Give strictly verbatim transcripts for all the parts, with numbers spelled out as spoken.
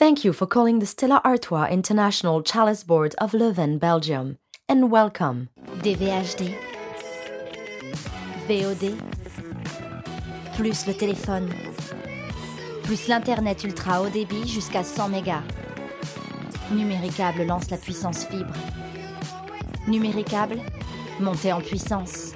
Thank you for calling the Stella Artois International Chalice Board of Leuven, Belgium, and welcome. D V H D, V O D, plus le téléphone, plus l'Internet ultra haut débit jusqu'à cent mégas. Numéricable lance la puissance fibre. Numéricable, montez en puissance.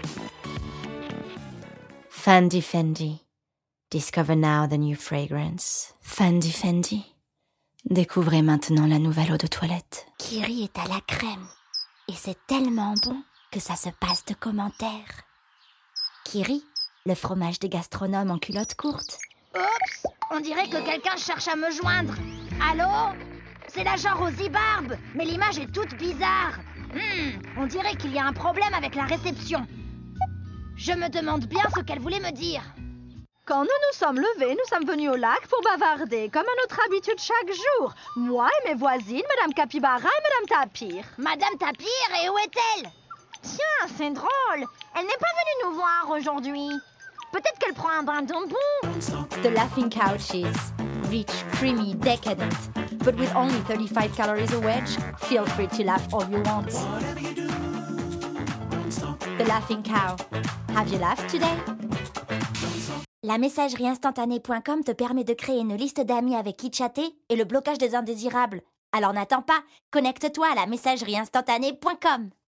Fendi Fendi. Discover now the new fragrance. Fendi Fendi. Découvrez maintenant la nouvelle eau de toilette. Kiri est à la crème. Et c'est tellement bon que ça se passe de commentaires. Kiri, le fromage des gastronomes en culotte courte. Oups, on dirait que quelqu'un cherche à me joindre. Allô? C'est l'agent Rosie Barbe, mais l'image est toute bizarre. Hmm, on dirait qu'il y a un problème avec la réception. Je me demande bien ce qu'elle voulait me dire. Quand nous nous sommes levés, nous sommes venus au lac pour bavarder, comme à notre habitude chaque jour. Moi et mes voisines, Madame Capybara et Madame Tapir. Madame Tapir, et où est-elle? Tiens, c'est drôle. Elle n'est pas venue nous voir aujourd'hui. Peut-être qu'elle prend un bain de bonbons. The Laughing Cow cheese. Rich, creamy, decadent. But with only thirty-five calories a wedge, feel free to laugh all you want. The Laughing Cow. Have you laughed today? La messagerie instantanée point com te permet de créer une liste d'amis avec qui chatter et le blocage des indésirables. Alors n'attends pas, connecte-toi à la messagerie instantanée point com.